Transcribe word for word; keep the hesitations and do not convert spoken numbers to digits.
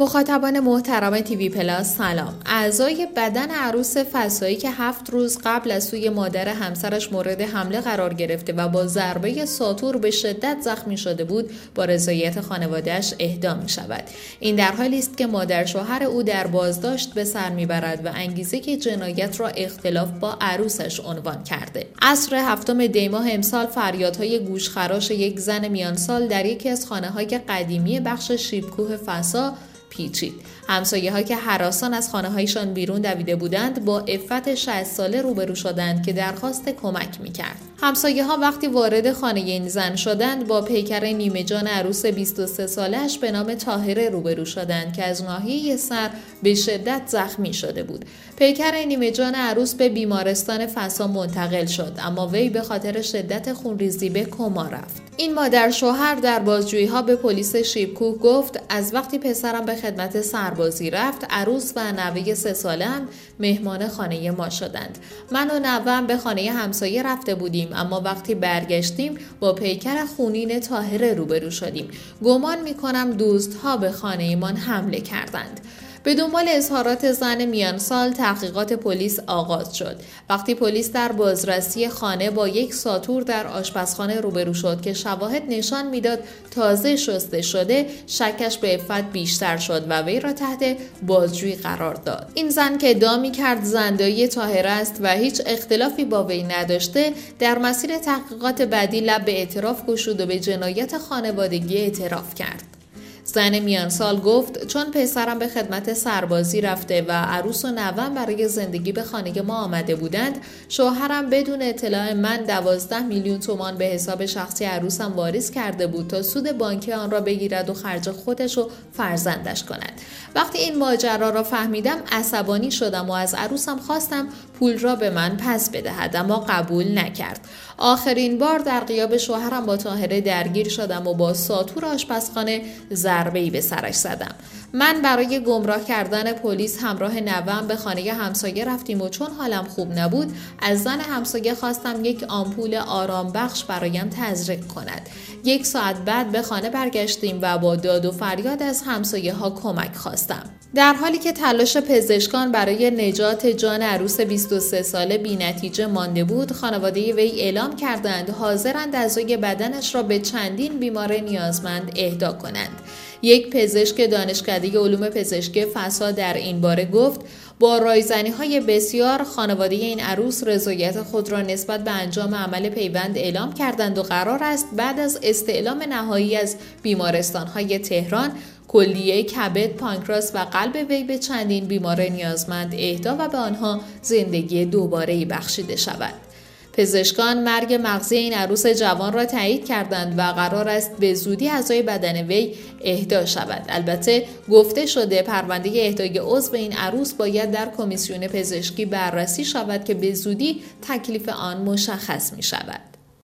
مخاطبان محترم تیوی پلاس سلام. اعضای بدن عروس فسایی که هفت روز قبل از سوی مادر همسرش مورد حمله قرار گرفته و با ضربه ساطور به شدت زخمی شده بود با رضایت خانواده‌اش اهدا می شود. این در حالی است که مادر شوهر او در بازداشت به سر میبرد و انگیزه که جنایت را اختلاف با عروسش عنوان کرده. عصر هفتم دی ماه امسال فریادهای گوشخراش یک زن میان سال در یکی از خانه‌های قدیمی بخش شیبکوه فسا پیچید. همسایه ها که هراسان از خانه هایشان بیرون دویده بودند با عفت شصت ساله روبرو شدند که درخواست کمک میکرد. همسایه ها وقتی وارد خانه این زن شدند با پیکر نیمه جان عروس بیست و سه سالش به نام طاهره روبرو شدند که از ناحیه سر به شدت زخمی شده بود. پیکر نیمه جان عروس به بیمارستان فسا منتقل شد، اما وی به خاطر شدت خونریزی به کما رفت. این مادر شوهر در بازجویی ها به پلیس شیبکوه گفت از وقتی پسرم به خدمت سربازی رفت، عروس و نوه سه ساله‌ام مهمان خانه ما شدند. من و نوه‌ام به خانه همسایه رفته بودیم، اما وقتی برگشتیم با پیکر خونین طاهره روبرو شدیم. گمان می‌کنم دزدها به خانه‌مان حمله کردند. به دنبال اظهارات زن میان سال تحقیقات پلیس آغاز شد. وقتی پلیس در بازرسی خانه با یک ساطور در آشپزخانه روبرو شد که شواهد نشان میداد تازه شسته شده، شکش به عفت بیشتر شد و وی را تحت بازجویی قرار داد. این زن که ادعا می‌کرد زندایی طاهره است و هیچ اختلافی با وی نداشته، در مسیر تحقیقات بعدی لب به اعتراف گشود و به جنایت خانوادگی اعتراف کرد. زن میان سال گفت چون پسرم به خدمت سربازی رفته و عروس و نوه‌ام برای زندگی به خانه ما آمده بودند، شوهرم بدون اطلاع من دوازده میلیون تومان به حساب شخصی عروسم واریز کرده بود تا سود بانکی آن را بگیرد و خرج خودش و فرزندش کند. وقتی این ماجرا را فهمیدم عصبانی شدم و از عروسم خواستم پول را به من پس بدهد، اما قبول نکرد. آخرین بار در غیاب شوهرم با طاهره درگیر شدم و با ساطور آشپزخانه ضربه‌ای به سرش زدم. من برای گمراه کردن پلیس همراه نوه‌ام به خانه همسایه رفتیم و چون حالم خوب نبود از زن همسایه خواستم یک آمپول آرام بخش برایم تزریق کند. یک ساعت بعد به خانه برگشتیم و با داد و فریاد از همسایه ها کمک خواستم. در حالی که تلاش پزشکان برای نجات جان عروس بیست و سه ساله بی‌نتیجه مانده بود، خانواده وی اعلام کردند حاضرند اعضای بدنش را به چندین بیمار نیازمند اهدا کنند. یک پزشک دانشکده علوم پزشکی فسا در این باره گفت با رایزنی‌های بسیار خانواده این عروس رضایت خود را نسبت به انجام عمل پیوند اعلام کردند و قرار است بعد از استعلام نهایی از بیمارستان‌های تهران کلیه کبد، پانکراس و قلب وی به چندین بیمار نیازمند اهدا و به آنها زندگی دوباره‌ای بخشیده شود. پزشکان مرگ مغزی این عروس جوان را تایید کردند و قرار است به زودی اعضای بدن وی اهدا شود. البته گفته شده پرونده اهدای عضو این عروس باید در کمیسیون پزشکی بررسی شود که به زودی تکلیف آن مشخص می شود.